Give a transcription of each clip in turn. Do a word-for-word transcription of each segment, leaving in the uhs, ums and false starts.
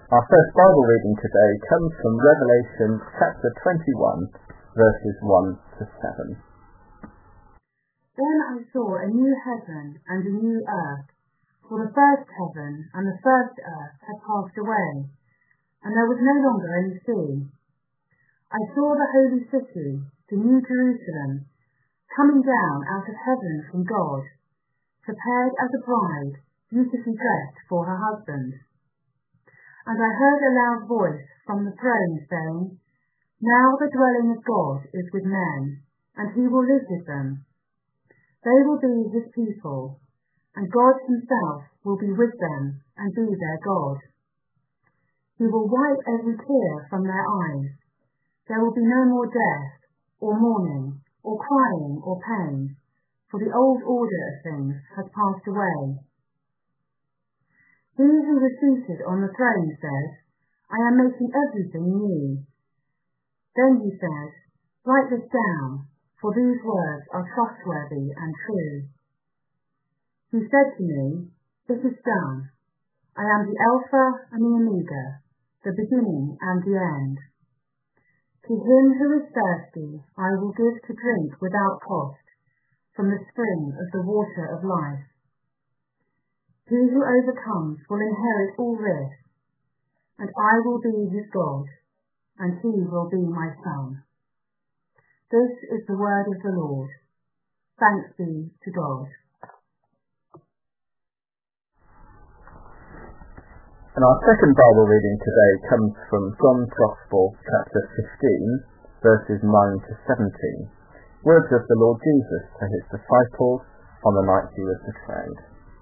Our first Bible reading today comes from Revelation chapter twenty-one, verses one to seven. Then I saw a new heaven and a new earth, for the first heaven and the first earth had passed away, and there was no longer any sea. I saw the holy city, the new Jerusalem, coming down out of heaven from God, prepared as a bride, beautifully dressed for her husband. And I heard a loud voice from the throne saying, "Now the dwelling of God is with men, and he will live with them. They will be his people, and God himself will be with them and be their God. He will wipe every tear from their eyes. There will be no more death, or mourning, or crying, or pain, for the old order of things has passed away." He who was seated on the throne said, "I am making everything new." Then he said, "Write this down, for these words are trustworthy and true." He said to me, "It is done. I am the Alpha and the Omega, the beginning and the end. To him who is thirsty I will give to drink without cost from the spring of the water of life. He who overcomes will inherit all this, and I will be his God, and he will be my son." This is the word of the Lord. Thanks be to God. And our second Bible reading today comes from John's Gospel, chapter fifteen, verses nine to seventeen, words of the Lord Jesus to his disciples on the night he was betrayed.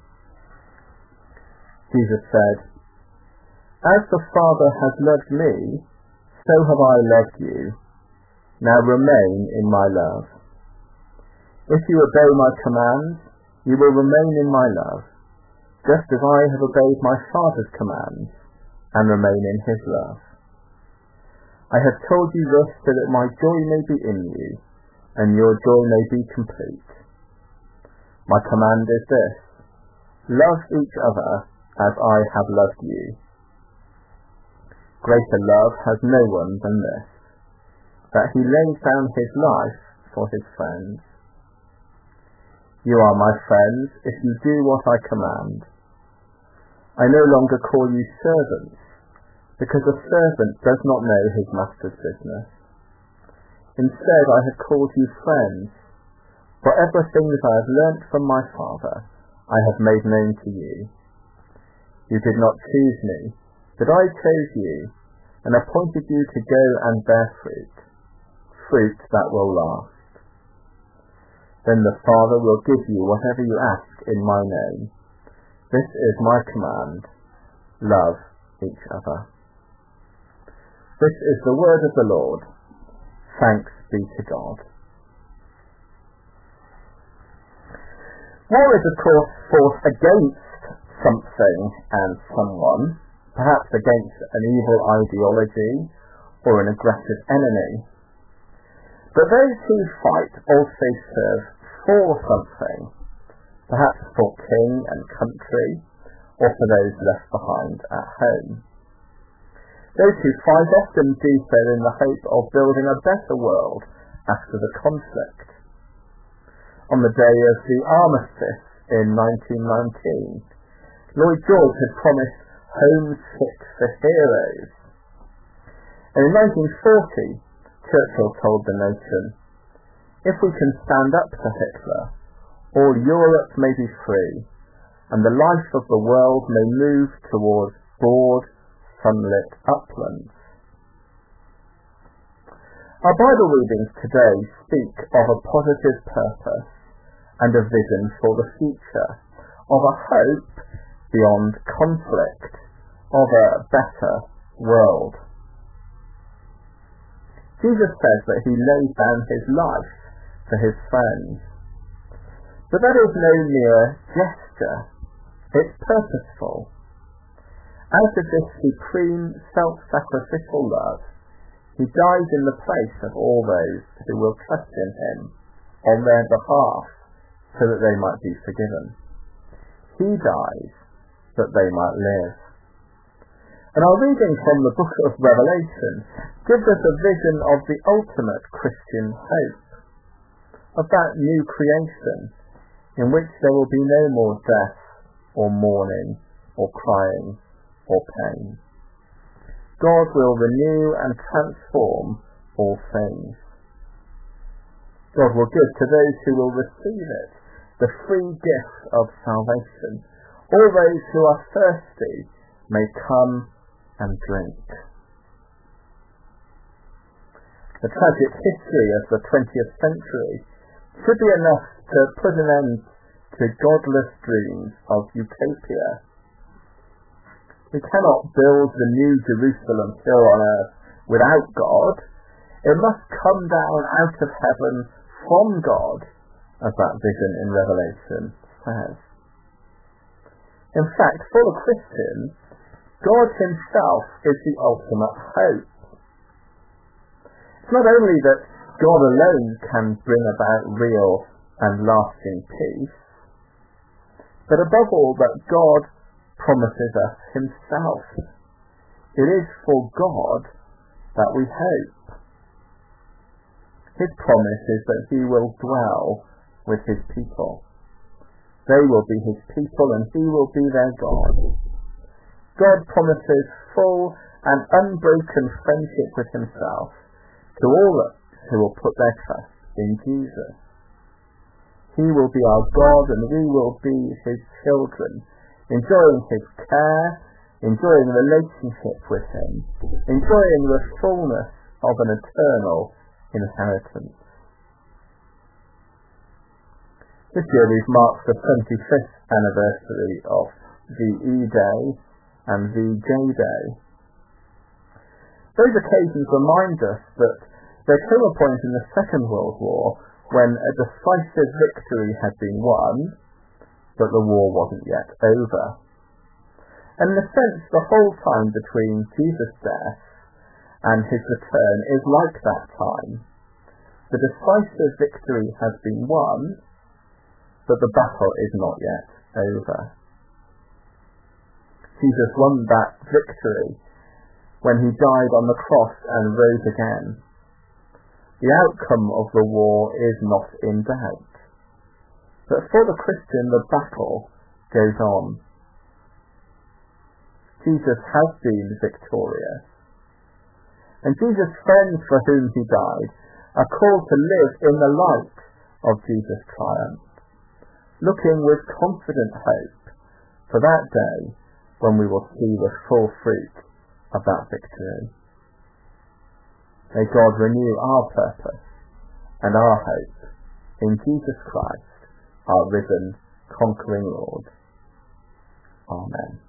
Jesus said, "As the Father has loved me, so have I loved you. Now remain in my love. If you obey my commands, you will remain in my love, just as I have obeyed my Father's commands and remain in his love. I have told you this so that my joy may be in you, and your joy may be complete. My command is this: love each other as I have loved you. Greater love has no one than this, that he lays down his life for his friends. You are my friends if you do what I command. I no longer call you servants, because a servant does not know his master's business. Instead, I have called you friends, for everything that I have learnt from my Father I have made known to you. You did not choose me, but I chose you, and appointed you to go and bear fruit, fruit that will last. Then the Father will give you whatever you ask in my name. This is my command: love each other." This is the word of the Lord. Thanks be to God. War is, of course, fought against something and someone, perhaps against an evil ideology or an aggressive enemy. But those who fight also serve for something, perhaps for king and country, or for those left behind at home. Those who fight often do so in the hope of building a better world after the conflict. On the day of the armistice in nineteen nineteen, Lloyd George had promised homes fit for heroes. And in nineteen forty, Churchill told the nation, "If we can stand up to Hitler, all Europe may be free, and the life of the world may move towards broad, sunlit uplands." Our Bible readings today speak of a positive purpose and a vision for the future, of a hope beyond conflict, of a better world. Jesus says that he lays down his life for his friends. But that is no mere gesture. It's purposeful. Out of this supreme self-sacrificial love, he dies in the place of all those who will trust in him on their behalf so that they might be forgiven. He dies that they might live. And our reading from the book of Revelation gives us a vision of the ultimate Christian hope, of that new creation in which there will be no more death or mourning or crying or pain. God will renew and transform all things. God will give to those who will receive it the free gift of salvation. All those who are thirsty may come and drink. The tragic history of the twentieth century should be enough to put an end to godless dreams of utopia. We cannot build the new Jerusalem here on earth without God. It must come down out of heaven from God, as that vision in Revelation says. In fact, for the Christian, God himself is the ultimate hope. It's not only that God alone can bring about real and lasting peace, but above all that God promises us himself. It is for God that we hope. His promise is that he will dwell with his people. They will be his people and he will be their God. God promises full and unbroken friendship with himself to all who will put their trust in Jesus. He will be our God and we will be his children, enjoying his care, enjoying relationship with him, enjoying the fullness of an eternal inheritance. This year we've marked the twenty-fifth anniversary of the E-Day and the J-Day. Those occasions remind us that there came a point in the Second World War when a decisive victory had been won, but the war wasn't yet over. And in a sense, the whole time between Jesus' death and his return is like that time. The decisive victory has been won, but the battle is not yet over. Jesus won that victory when he died on the cross and rose again. The outcome of the war is not in doubt. But for the Christian, the battle goes on. Jesus has been victorious. And Jesus' friends for whom he died are called to live in the light of Jesus' triumph, looking with confident hope for that day when we will see the full fruit of that victory. May God renew our purpose and our hope in Jesus Christ, our risen, conquering Lord. Amen.